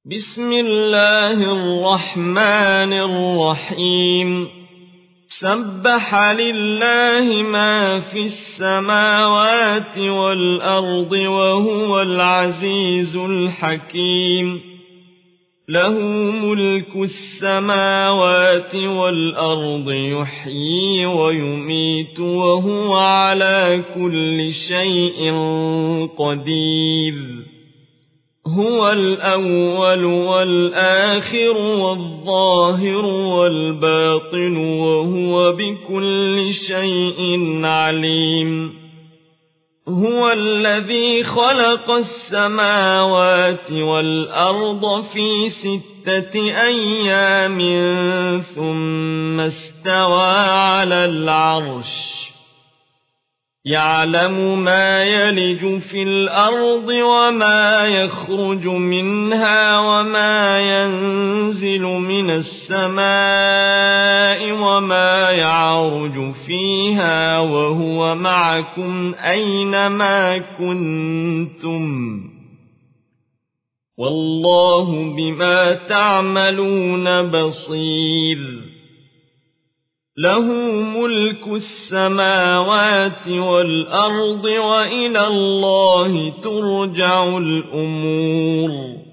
بسم الله الرحمن الرحيم سبح لله ما في السماوات والأرض وهو العزيز الحكيم له ملك السماوات والأرض يحيي ويميت وهو على كل شيء قدير هو الأول والآخر والظاهر والباطن وهو بكل شيء عليم هو الذي خلق السماوات والأرض في 6 أيام ثم استوى على العرش يعلم ما يلج في الأرض وما يخرج منها وما ينزل من السماء وما يعرج فيها وهو معكم أينما كنتم والله بما تعملون بصير له ملك السماوات والأرض وإلى الله ترجع الأمور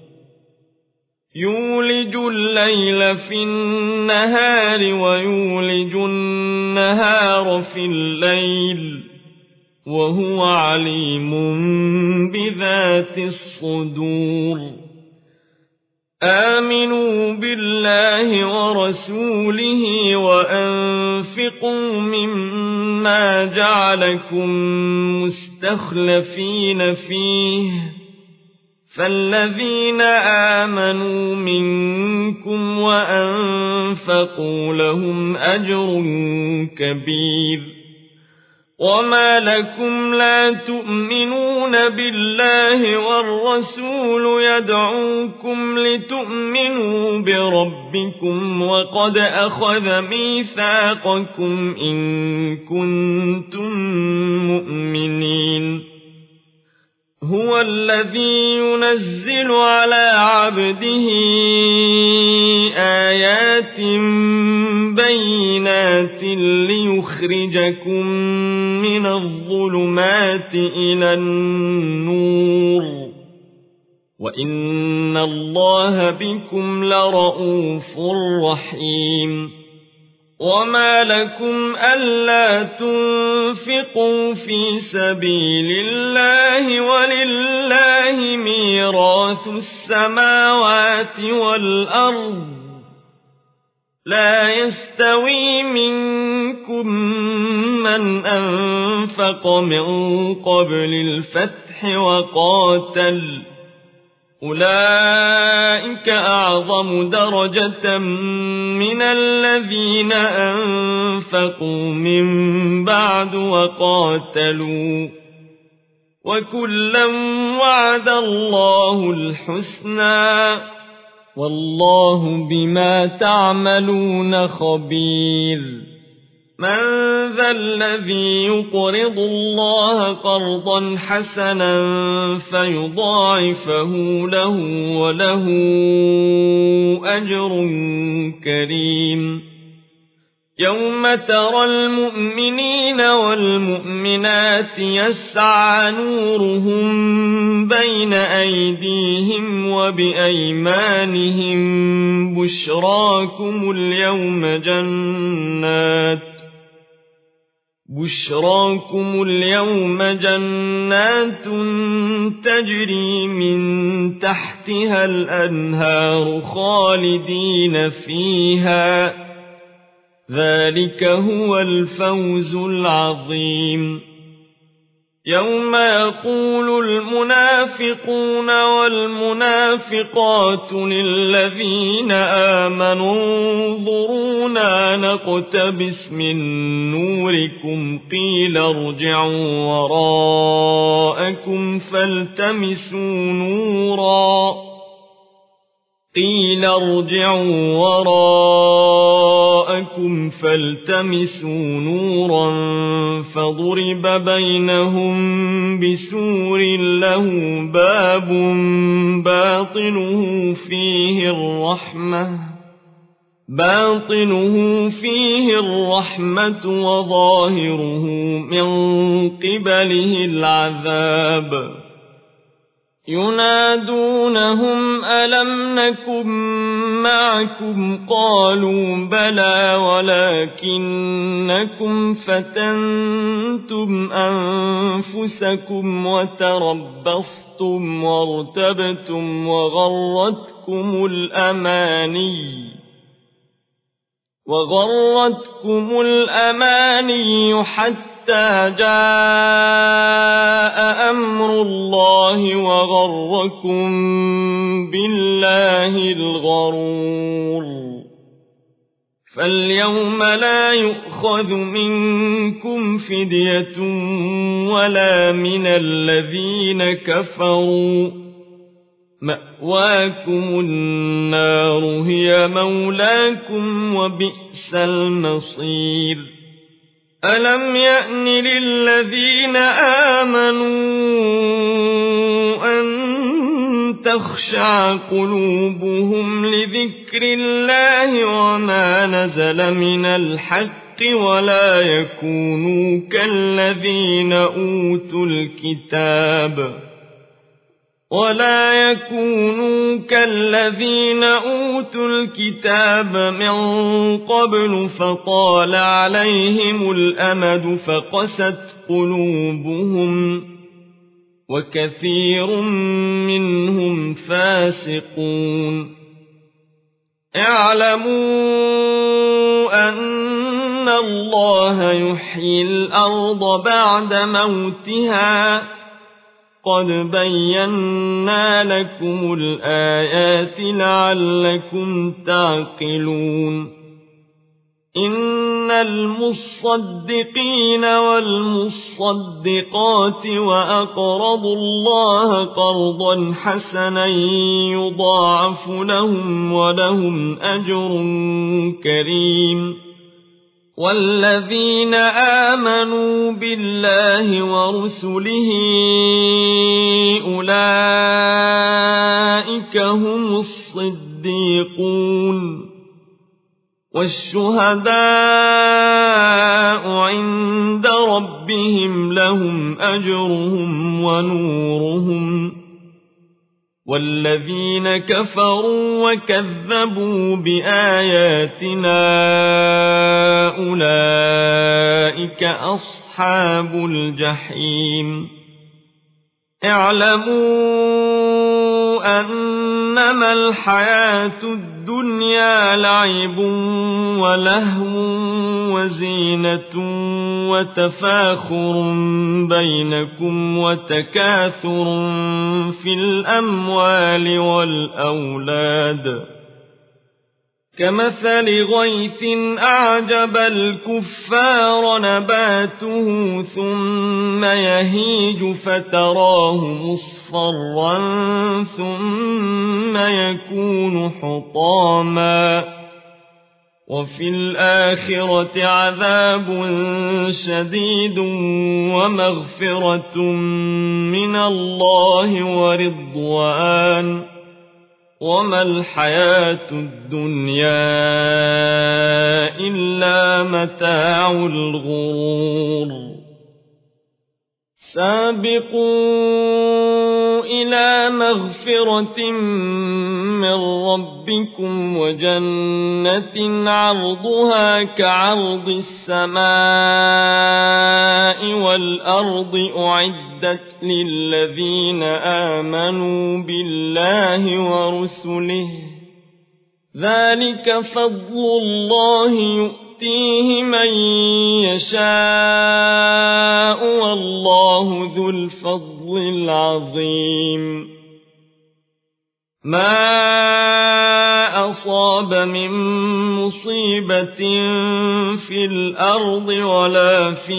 يولج الليل في النهار ويولج النهار في الليل وهو عليم بذات الصدور آمنوا بالله ورسوله وأنفقوا مما جعلكم مستخلفين فيه فالذين آمنوا منكم وأنفقوا لهم أجر كبير وما لكم لا تؤمنون بالله والرسول يدعوكم لتؤمنوا بربكم وقد أخذ ميثاقكم إن كنتم مؤمنين هو الذي ينزل على عبده آيات بينات ليخرجكم من الظلمات إلى النور وإن الله بكم لرءوف رحيم وما لكم ألا تنفقوا في سبيل الله ولله ميراث السماوات والأرض لا يستوي منكم من أنفق من قبل الفتح وقاتل أولئك أعظم درجة من الذين أنفقوا من بعد وقاتلوا وكلا وعد الله الحسنى والله بما تعملون خبير من ذا الذي يقرض الله قرضا حسنا فيضاعفه له وله أجر كريم يوم ترى المؤمنين والمؤمنات يسعى نورهم بين أيديهم وبأيمانهم بشراكم اليوم جنات تجري من تحتها الأنهار خالدين فيها ذلك هو الفوز العظيم يوم يقول المنافقون والمنافقات للذين آمنوا انظرونا نقتبس من نوركم قيل ارجعوا وراءكم وراءكم فالتمسوا نورا فضرب بينهم بسور له باب باطنه فيه الرحمة وظاهره من قبله العذاب ينادونهم ألم نكن معكم قالوا بلى ولكنكم فتنتم أنفسكم وتربصتم وارتبتم وغرتكم الأماني حتى جاء أمر الله وغركم بالله الغرور فاليوم لا يؤخذ منكم فدية ولا من الذين كفروا مأواكم النار هي مولاكم وبئس المصير ألم يأن للذين آمنوا أن تخشع قلوبهم لذكر الله وما نزل من الحق ولا يكونوا كالذين أوتوا الكتاب من قبل فطال عليهم الأمد فقست قلوبهم وكثير منهم فاسقون اعلموا أن الله يحيي الأرض بعد موتها قد بينا لكم الآيات لعلكم تعقلون إن المصدقين والمصدقات وأقرضوا الله قرضا حسنا يضاعف لهم ولهم أجر كريم والذين آمنوا بالله ورسله أولئك هم الصديقون والشهداء عند ربهم لهم أجرهم ونورهم والذين كفروا وكذبوا بآياتنا أولئك أصحاب الجحيم اعلموا أنما الحياة الدنيا لعب ولهو وزينة وتفاخر بينكم وتكاثر في الأموال والأولاد كمثل غيث أعجب الكفار نباته ثم يهيج فتراه مصفرا ثم يكون حطاما وفي الآخرة عذاب شديد ومغفرة من الله ورضوان وما الحياة الدنيا إلا متاع الغرور سابقوا إلى مغفرة من ربكم وجنة عرضها كعرض السماء والأرض أعدت للذين آمنوا بالله ورسله ذلك فضل الله يؤتيه من يشاء والله ذو الفضل العظيم ما أصاب من مصيبة في الأرض ولا في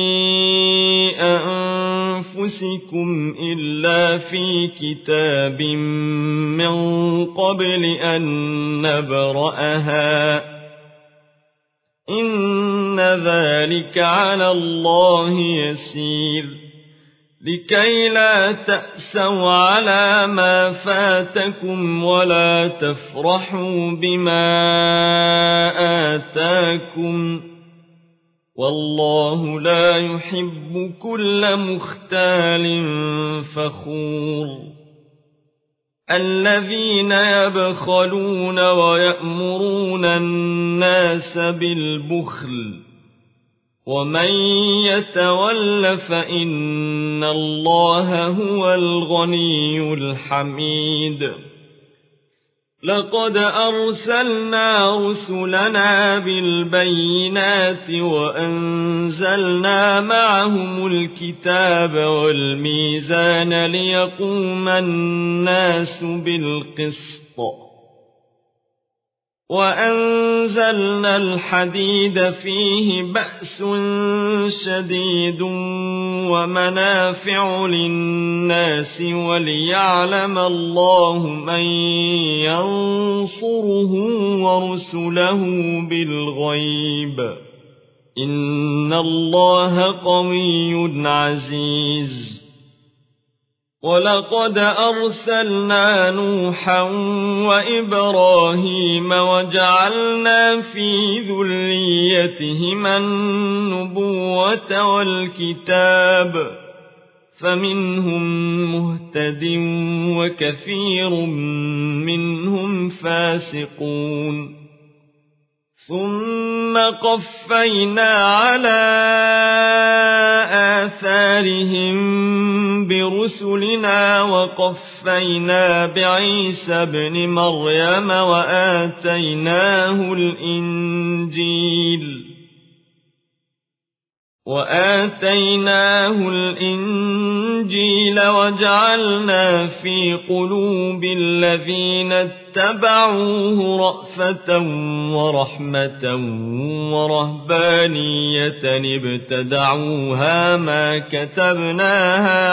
أنفسكم إلا في كتاب من قبل أن نبرأها إن ذلك على الله يسير لكي لا تأسوا على ما فاتكم ولا تفرحوا بما آتاكم والله لا يحب كل مختال فخور الذين يبخلون ويأمرون الناس بالبخل ومن يتول فإن الله هو الغني الحميد لقد أرسلنا رسلنا بالبينات وأنزلنا معهم الكتاب والميزان ليقوم الناس بالقسط وأنزلنا الحديد فيه بأس شديد ومنافع للناس وليعلم الله من ينصره ورسله بالغيب إن الله قوي عزيز ولقد أرسلنا نوحا وإبراهيم وجعلنا في ذريتهما النبوة والكتاب فمنهم مهتد وكثير منهم فاسقون ثم قفينا على آثارهم برسلنا وقفينا بعيسى ابن مريم وآتيناه الإنجيل وجعلنا في قلوب الذين اتبعوه رأفة ورحمة ورهبانية ابتدعوها ما كتبناها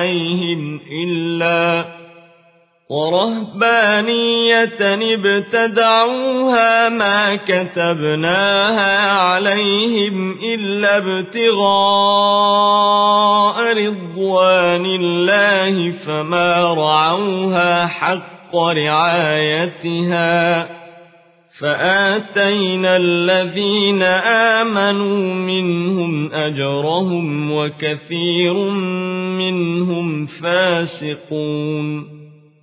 عليهم إلا ابتغاء رضوان الله فما رعوها حق رعايتها فآتينا الذين آمنوا منهم أجرهم وكثير منهم فاسقون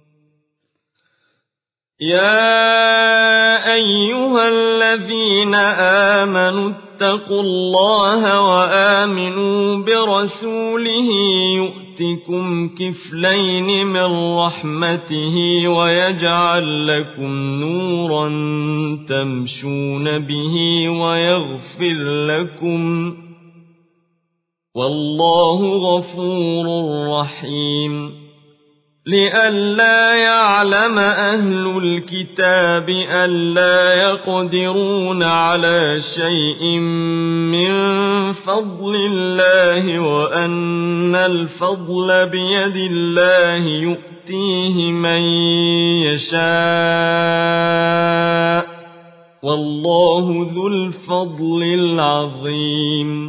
يا أيها الذين آمنوا اتقوا الله وآمنوا برسوله يؤتكم كفلين من رحمته ويجعل لكم نورا تمشون به ويغفر لكم والله غفور رحيم لئلا يعلم أهل الكتاب ألا يقدرون على شيء من فضل الله وأن الفضل بيد الله يؤتيه من يشاء والله ذو الفضل العظيم